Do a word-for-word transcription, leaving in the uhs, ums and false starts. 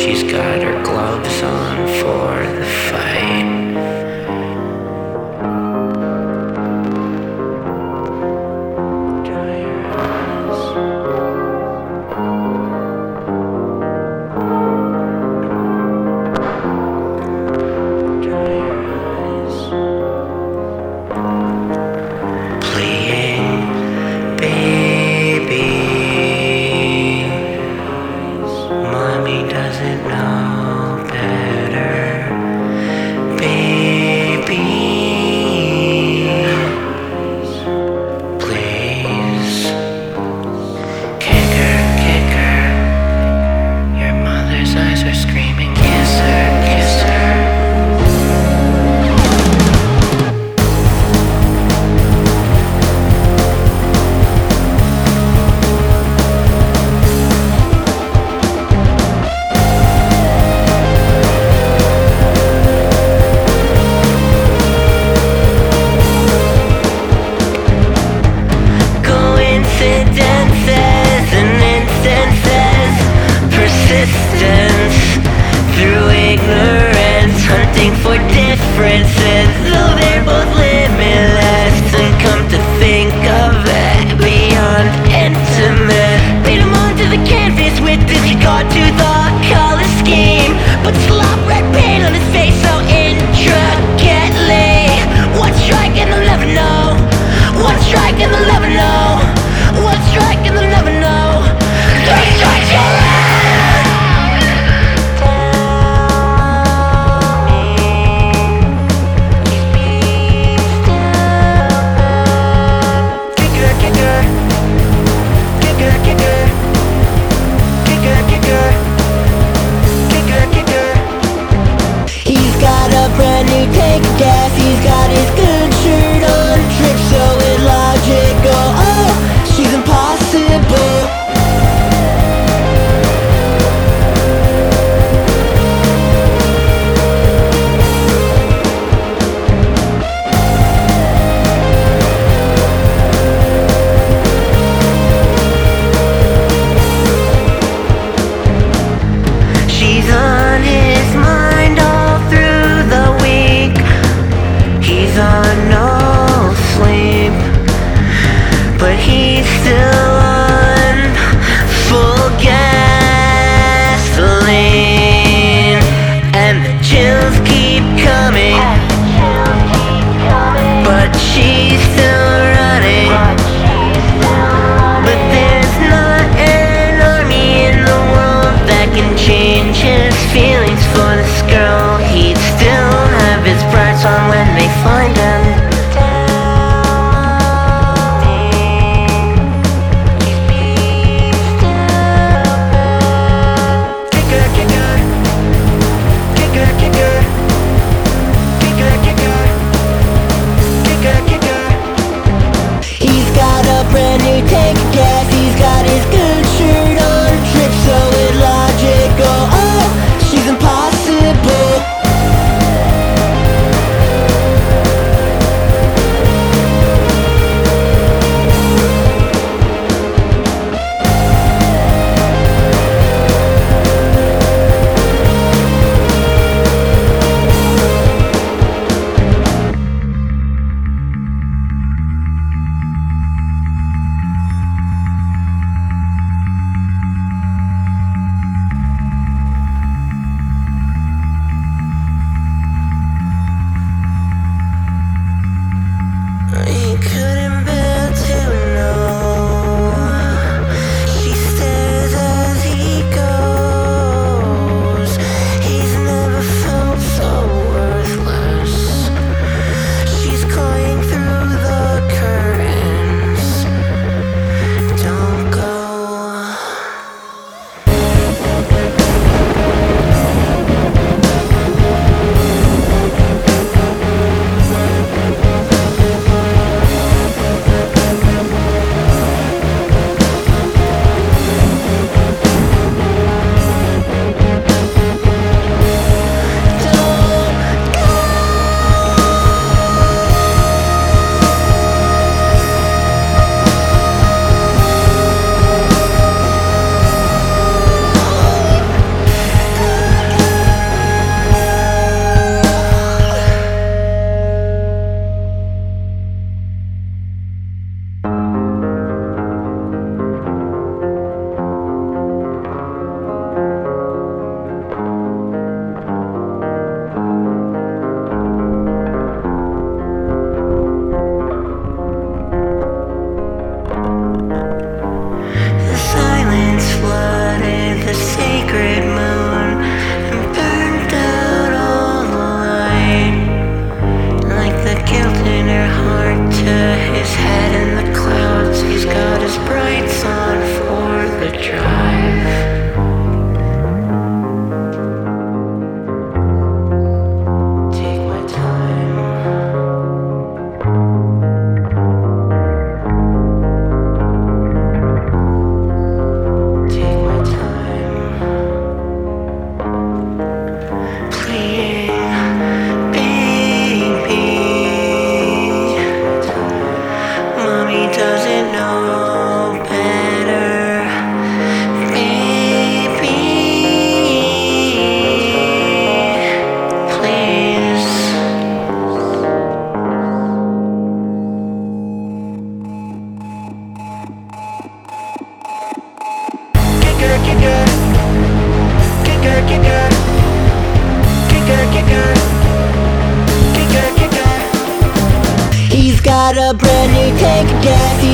she's got her gloves on for the fight. Doesn't know better, baby. Please, kick her, kick her. Your mother's eyes are screaming, kiss her, kiss her. Through ignorance, hunting for differences, though they're both limitless. And come to think of it, beyond intimate. Paint them onto the canvas with disregard to the color scheme, but slop red paint on his face so intricately. One strike and they'll never know. One strike and they'll never know. One strike and they'll never know. Three strikes you're out. kicker, kicker, kicker, kicker, kicker. He's got a brand new tank of gas.